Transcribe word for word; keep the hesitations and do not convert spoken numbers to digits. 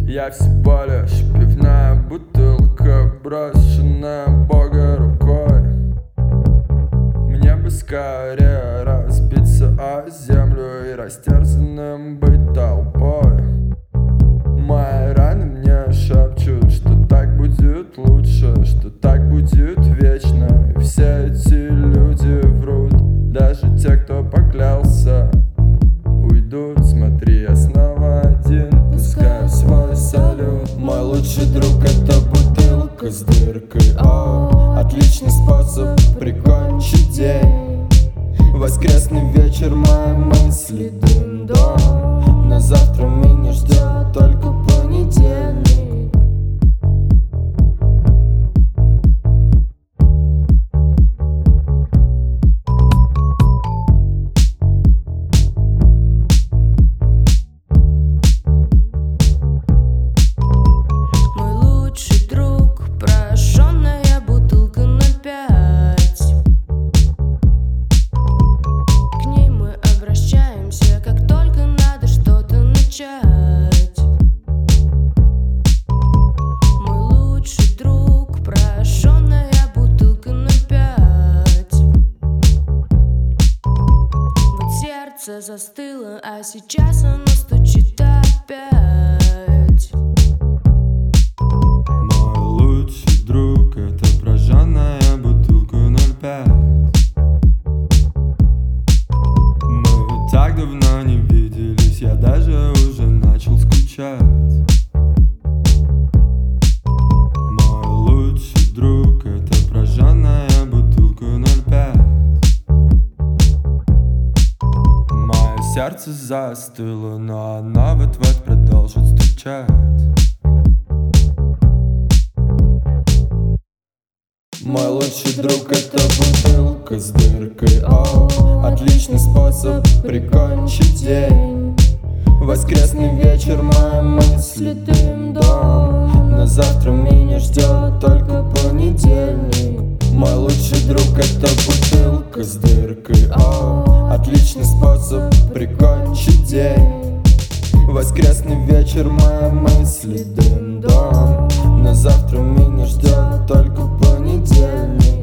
Я всего лишь пивная бутылка, брошенная Бога рукой. Мне бы скорее разбиться о землю и растерзанным быть толпой. Мои раны мне шепчут, что так будет лучше, что так будет вечно. И все эти люди врут, даже те, кто поклялся, уйдут. Смотри, я снова один, пускаю свой салют. Мой лучший друг — это бутылка с дыркой. О, отличный способ прикончить день. Воскресный вечер, мои мысли дым-дом. На завтра меня ждет только понедельник. Мой лучший друг — прожженная бутылка на пять. К ней мы обращаемся, как только надо что-то начать. Мой лучший друг — прожженная бутылка на пять. Вот сердце застыло, а сейчас оно стучит опять. Мой лучший друг — это прожженная бутылка ноль пять. Мы так давно не виделись, я даже уже начал скучать. Мой лучший друг — это прожженная бутылка ноль пять. Мое сердце застыло, но оно вот-вот продолжит стучать. Мой лучший друг — это бутылка с дыркой. О, отличный способ прикончить день. Воскресный вечер, мои мысли дым-дом. На завтра меня ждет только понедельник. Мой лучший друг — это бутылка с дыркой. О, отличный способ прикончить день. Воскресный вечер, мои мысли дым-дом. На завтра меня ждет только понедельник.